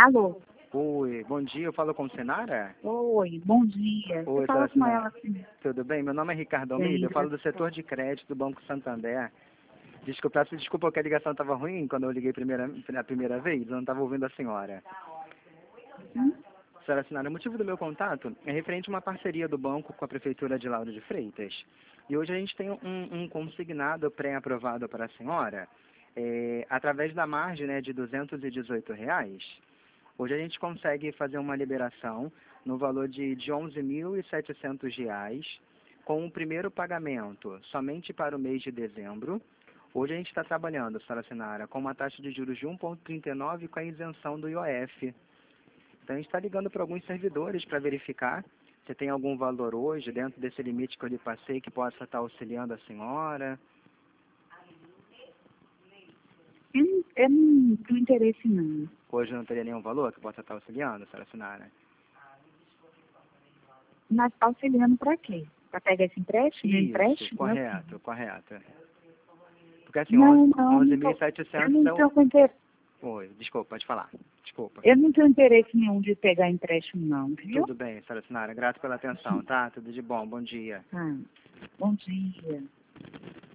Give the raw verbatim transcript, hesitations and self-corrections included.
Alô? Oi, bom dia, eu falo com a Senara? Oi, bom dia. Oi, Você fala com Senara. ela assim. Tudo bem? Meu nome é Ricardo Bem, Almeida, eu falo do graças a setor de crédito do Banco Santander. Desculpa, peço desculpa que a ligação estava ruim quando eu liguei primeira, a primeira vez, eu não estava ouvindo a senhora. Hum? Senhora Senara, o motivo do meu contato é referente a uma parceria do banco com a Prefeitura de Lauro de Freitas. E hoje a gente tem um, um consignado pré-aprovado para a senhora, é, através da margem, né, de duzentos e dezoito reais. Hoje a gente consegue fazer uma liberação no valor de, de onze mil e setecentos reais, com o primeiro pagamento somente para o mês de dezembro. Hoje a gente está trabalhando, senhora Senara, com uma taxa de juros de um vírgula trinta e nove com a isenção do I O F. Então a gente está ligando para alguns servidores para verificar se tem algum valor hoje dentro desse limite que eu lhe passei que possa estar auxiliando a senhora. Eu, não- eu não tenho interesse não. Hoje não teria nenhum valor que possa estar auxiliando, senhora Senara? Mas tá auxiliando para quê? Para pegar esse empréstimo? Meu Isso, empréstimo? correto, correto. Porque assim, Não, não, onze não mil e tô, eu setecentos não é o... tenho com inter- Oi, desculpa, pode falar. Desculpa. eu não tenho interesse nenhum de pegar empréstimo não, viu? Tudo bem, senhora Sinara. Grato pela atenção, tá? Tudo de bom. Bom dia. Ah, bom dia.